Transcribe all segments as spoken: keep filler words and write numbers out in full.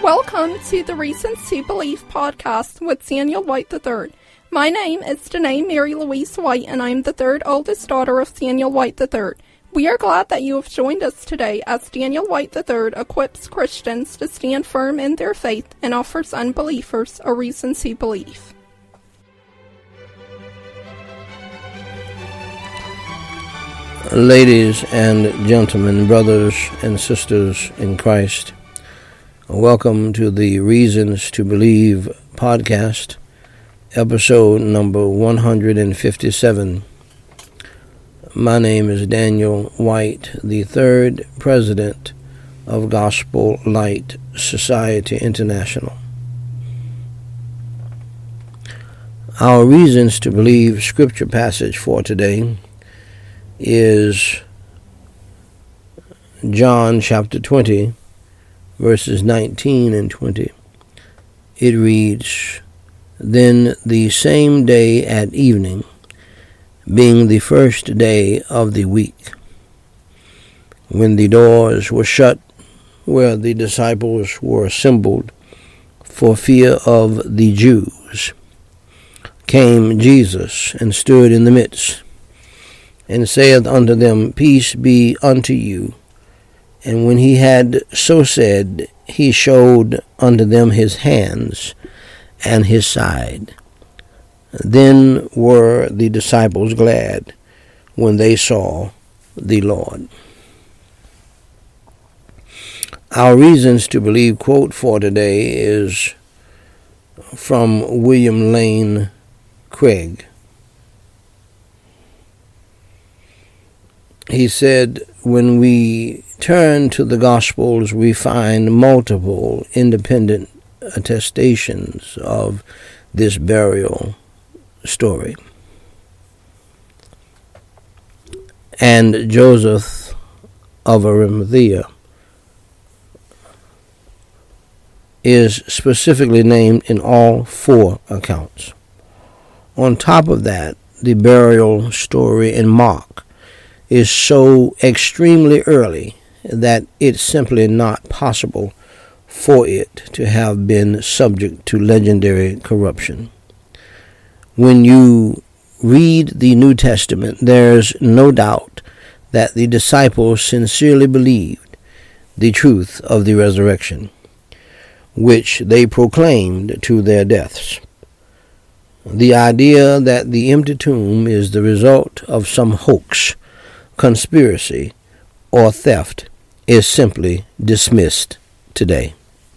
Welcome to the Reasons to Believe podcast with Daniel White the third. My name is Danae Mary Louise White, and I am the third oldest daughter of Daniel White the third. We are glad that you have joined us today as Daniel White the third equips Christians to stand firm in their faith and offers unbelievers a reason to believe. Ladies and gentlemen, brothers and sisters in Christ, welcome to the Reasons to Believe podcast, episode number one hundred fifty-seven. My name is Daniel White, the third president of Gospel Light Society International. Our Reasons to Believe scripture passage for today is John chapter twenty, verses nineteen and twenty. It reads, "Then the same day at evening, being the first day of the week, when the doors were shut where the disciples were assembled for fear of the Jews, came Jesus and stood in the midst, and saith unto them, Peace be unto you. And when he had so said, he showed unto them his hands and his side. Then were the disciples glad when they saw the Lord." Our Reasons to Believe quote for today is from William Lane Craig. He said, "When we turn to the Gospels, we find multiple independent attestations of this burial story. And Joseph of Arimathea is specifically named in all four accounts. On top of that, the burial story in Mark is so extremely early that it's simply not possible for it to have been subject to legendary corruption. When you read the New Testament, there's no doubt that the disciples sincerely believed the truth of the resurrection, which they proclaimed to their deaths. The idea that the empty tomb is the result of some hoax, conspiracy, or theft is simply dismissed today.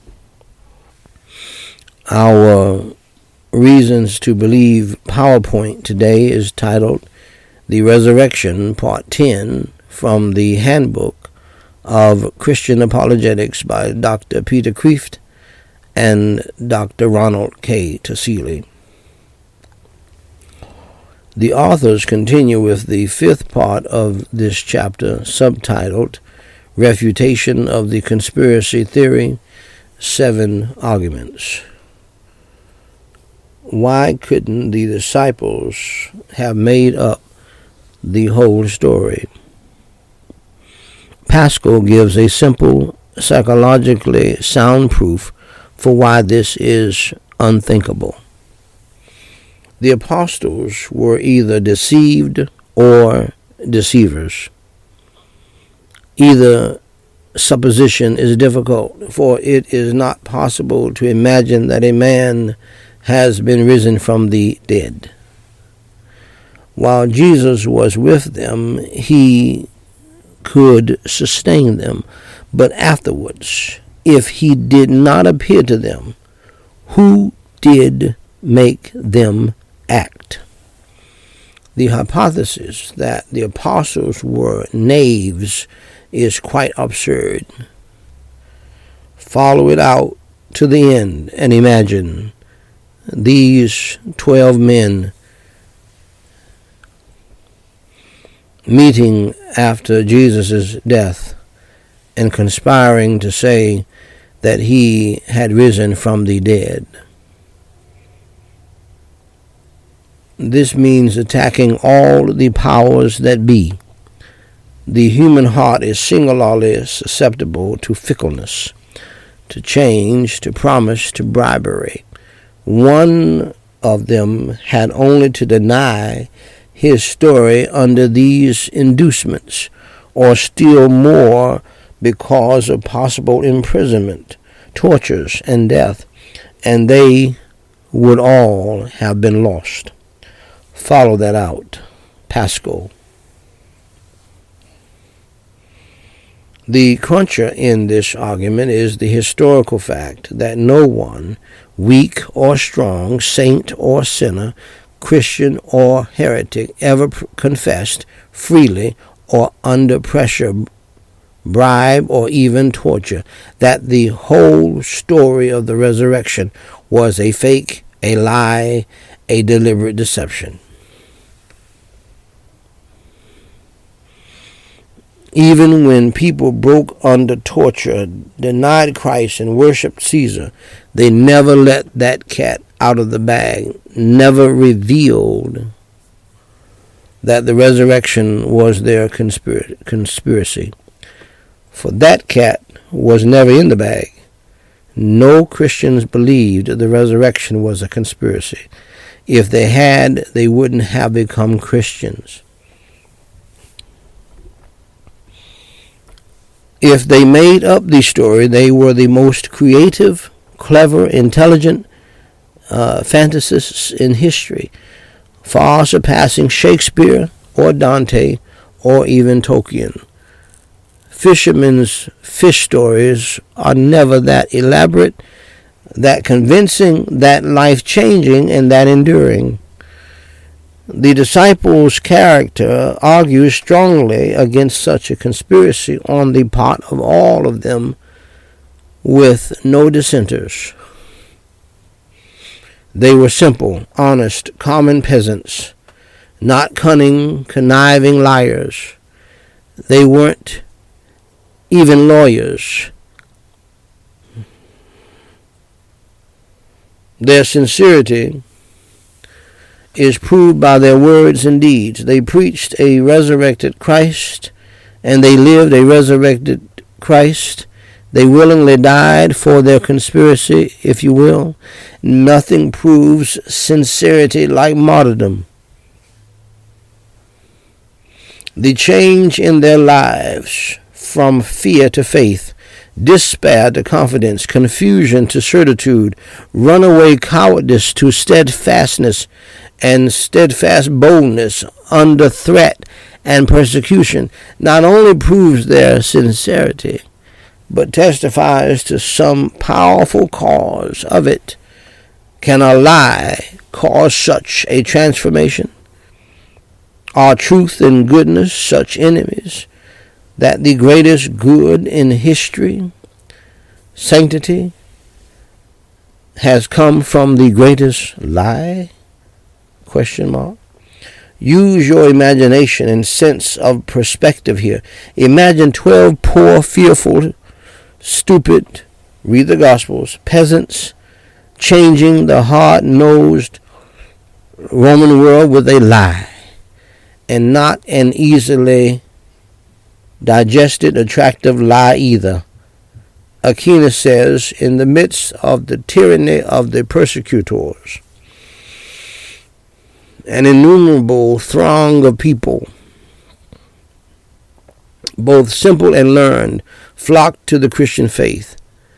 Our Reasons to Believe PowerPoint today is titled The Resurrection, Part ten, from the Handbook of Christian Apologetics by Doctor Peter Kreeft and Doctor Ronald K. Tassili. The authors continue with the fifth part of this chapter, subtitled Refutation of the Conspiracy Theory, Seven Arguments. Why couldn't the disciples have made up the whole story? Pascal gives a simple, psychologically sound proof for why this is unthinkable. The apostles were either deceived or deceivers. Either supposition is difficult, for it is not possible to imagine that a man has been risen from the dead. While Jesus was with them, he could sustain them, but afterwards, if he did not appear to them, who did make them act? The hypothesis that the apostles were knaves is quite absurd. Follow it out to the end and imagine these twelve men meeting after Jesus' death and conspiring to say that he had risen from the dead. This means attacking all the powers that be. The human heart is singularly susceptible to fickleness, to change, to promise, to bribery. One of them had only to deny his story under these inducements, or still more because of possible imprisonment, tortures, and death, and they would all have been lost. Follow that out. Pascal. The cruncher in this argument is the historical fact that no one, weak or strong, saint or sinner, Christian or heretic, ever confessed freely or under pressure, bribe, or even torture that the whole story of the resurrection was a fake, a lie, a deliberate deception. Even when people broke under torture, denied Christ, and worshipped Caesar, they never let that cat out of the bag, never revealed that the resurrection was their conspir- conspiracy. For that cat was never in the bag. No Christians believed the resurrection was a conspiracy. If they had, they wouldn't have become Christians. If they made up the story, they were the most creative, clever, intelligent uh, fantasists in history, far surpassing Shakespeare or Dante or even Tolkien. Fishermen's fish stories are never that elaborate, that convincing, that life-changing, and that enduring. The disciples' character argues strongly against such a conspiracy on the part of all of them, with no dissenters. They were simple, honest, common peasants, not cunning, conniving liars. They weren't even lawyers. Their sincerity is proved by their words and deeds. They preached a resurrected Christ, and they lived a resurrected Christ. They willingly died for their conspiracy, if you will. Nothing proves sincerity like martyrdom. The change in their lives from fear to faith, despair to confidence, confusion to certitude, runaway cowardice to steadfastness, and steadfast boldness under threat and persecution, not only proves their sincerity, but testifies to some powerful cause of it. Can a lie cause such a transformation? Are truth and goodness such enemies that the greatest good in history, sanctity, has come from the greatest lie? Question mark. Use your imagination and sense of perspective here. Imagine twelve poor, fearful, stupid, read the Gospels, peasants changing the hard-nosed Roman world with a lie, and not an easily digested, attractive lie either. Aquinas says, in the midst of the tyranny of the persecutors, an innumerable throng of people, both simple and learned, flocked to the Christian faith.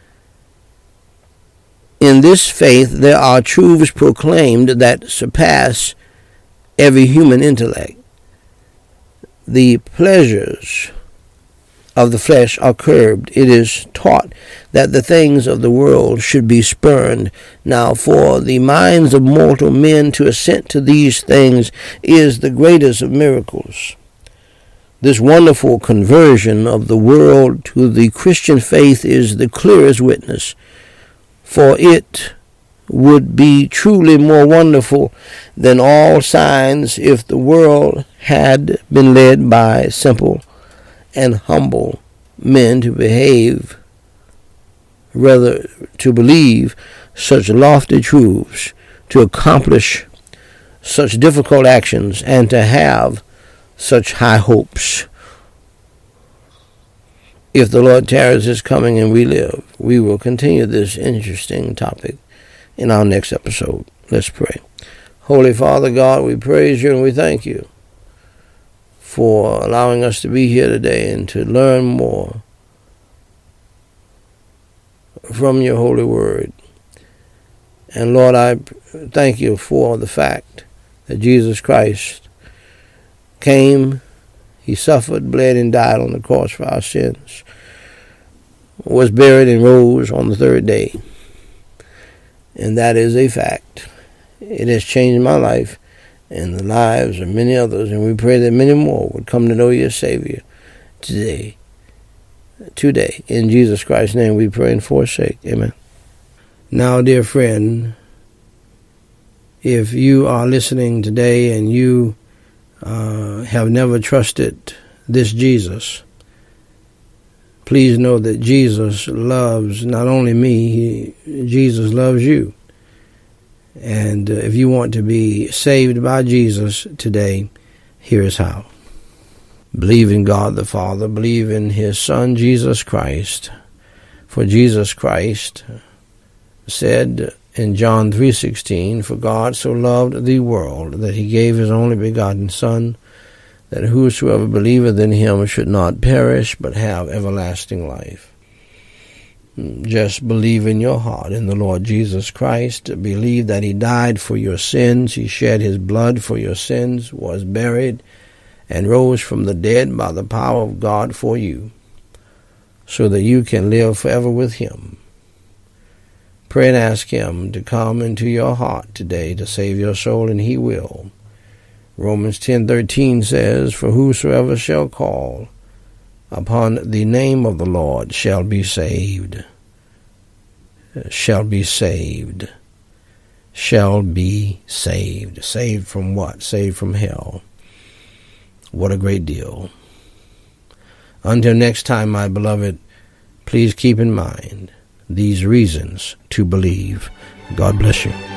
In this faith there are truths proclaimed that surpass every human intellect. The pleasures of the flesh are curbed. It is taught that the things of the world should be spurned. Now, for the minds of mortal men to assent to these things is the greatest of miracles. This wonderful conversion of the world to the Christian faith is the clearest witness, for it would be truly more wonderful than all signs if the world had been led by simple and humble men to behave, rather to believe such lofty truths, to accomplish such difficult actions, and to have such high hopes. if the Lord tarries his coming and we live, we will continue this interesting topic in our next episode. Let's pray. Holy Father God, we praise you and we thank you for allowing us to be here today and to learn more from your holy word. And Lord, I thank you for the fact that Jesus Christ came, he suffered, bled, and died on the cross for our sins, was buried and rose on the third day. And that is a fact. It has changed my life and the lives of many others, and we pray that many more would come to know your Savior today. Today, in Jesus Christ's name we pray and forsake. Amen. Now, dear friend, if you are listening today and you uh, have never trusted this Jesus, please know that Jesus loves not only me, he, Jesus loves you. And uh, if you want to be saved by Jesus today, here is how. Believe in God the Father. Believe in his Son, Jesus Christ. For Jesus Christ said in John three sixteen, "For God so loved the world that he gave his only begotten Son, that whosoever believeth in him should not perish, but have everlasting life." Just believe in your heart in the Lord Jesus Christ. Believe that he died for your sins. He shed his blood for your sins, was buried, and rose from the dead by the power of God for you, so that you can live forever with him. Pray and ask him to come into your heart today to save your soul, and he will. Romans ten thirteen says, "For whosoever shall call upon the name of the Lord shall be saved." Shall be saved. Shall be saved. Saved from what? Saved from hell. What a great deal. Until next time, my beloved, please keep in mind these reasons to believe. God bless you.